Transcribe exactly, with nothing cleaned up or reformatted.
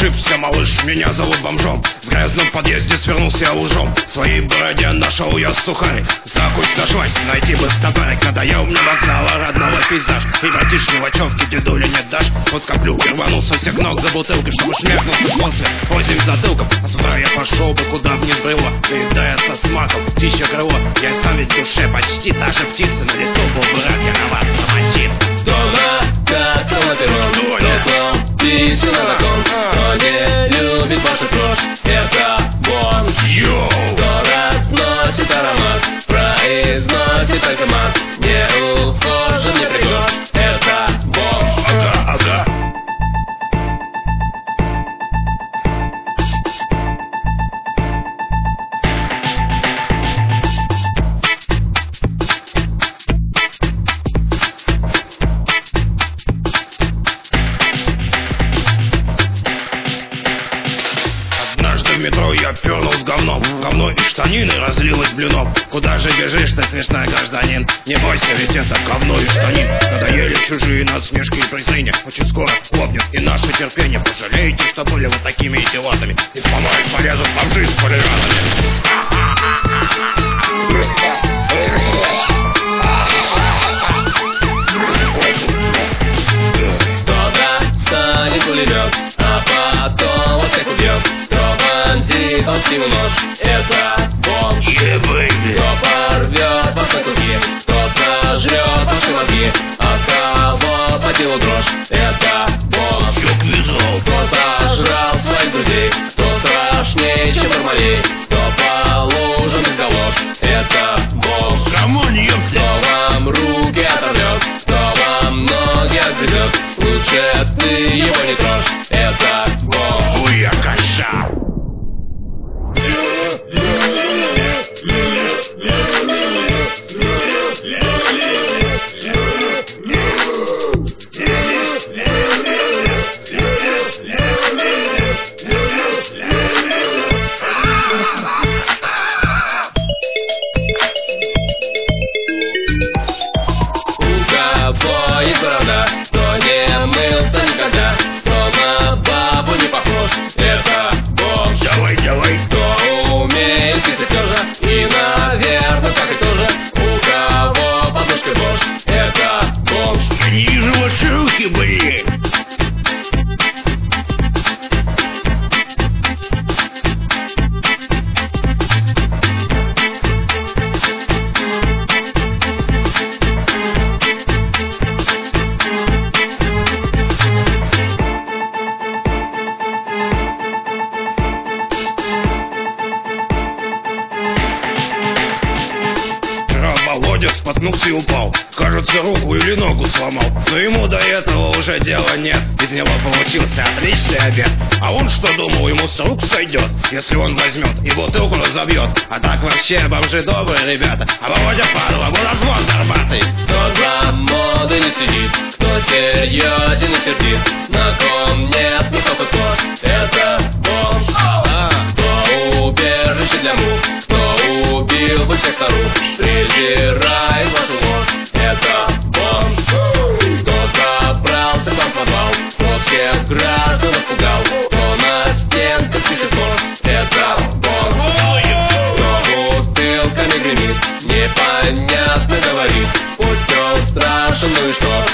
ошибся, малыш, меня зовут бомжом. В грязном подъезде свернулся я лужом. В своей бороде нашел я сухарик. Закусь на швайс, найти бы стопарик. Надоел мне вокзала родного пейзаж. И братишки в очевке дедуля не дашь. Вот скоплю и рванул со всех ног за бутылкой, чтобы шмякнуться после восемь затылков. А с утра я пошел бы куда бы ни сбрыло, доедая со смаком птичье крыло. Я сам ведь в душе почти та же птица. На лету был бы рад я на вас намочиться. Дома, как на перрон, кто клоун, писю на закон. Кто не любит вашу кровь, это бомж. Кто разносит аромат, произносит только мат. Не ухожен, не пригож, это бомж. Ага, ага. В метро я пернул с говном. Говно и штанины разлилось блюном. Куда же бежишь ты, смешной гражданин? Не бойся, ведь это говно и штанин. Надоели чужие насмешки и презрения. Очень скоро лопнет и наше терпение. Пожалеете, что были вы такими идиотами. Из помоек полезут бомжи с полиранами. Кто-то станет пулемет, а потом вас всех убьет. Он снимет нож, это бомж. Yeah, baby. Кто порвет вас на куски, кто сожрет ваши мозги, от кого по телу дрожь, это бомж. Кто сожрал своих друзей, кто страшнее, чем Бармалей, кто по лужам без галош, это бомж. Кто вам руки оторвет, кто вам ноги отгрызет, лучше ты его не трожь, это бомж. Хуя каша. Кто не мылся никогда, кто на бабу не похож, это бомж. Давай, давай. Кто умеет писать тоже, и, наверное, так и тоже, у кого подушкой бомж, это бомж. Я не вижу ваши руки, блин. Володя споткнулся и упал. Кажется, руку или ногу сломал. Но ему до этого уже дела нет. Из него получился отличный обед. А он что думал, ему с рук сойдет, если он возьмет и бутылку разобьет. А так вообще бомжи добрые ребята. А Володя падла, водозвон горбатый. Кто за моды не следит, кто серьезен и сердит, на ком нет ни копы кож, это бомж. Кто убежище для мух, кто убил бы всех старух, презирает вашу ложь, это бомж. Кто забрался к вам в подвал, кто всех граждан напугал, кто на стенках пишет ложь, это бомж. Кто бутылками гремит, непонятно говорит, пусть он страшен, ну и что,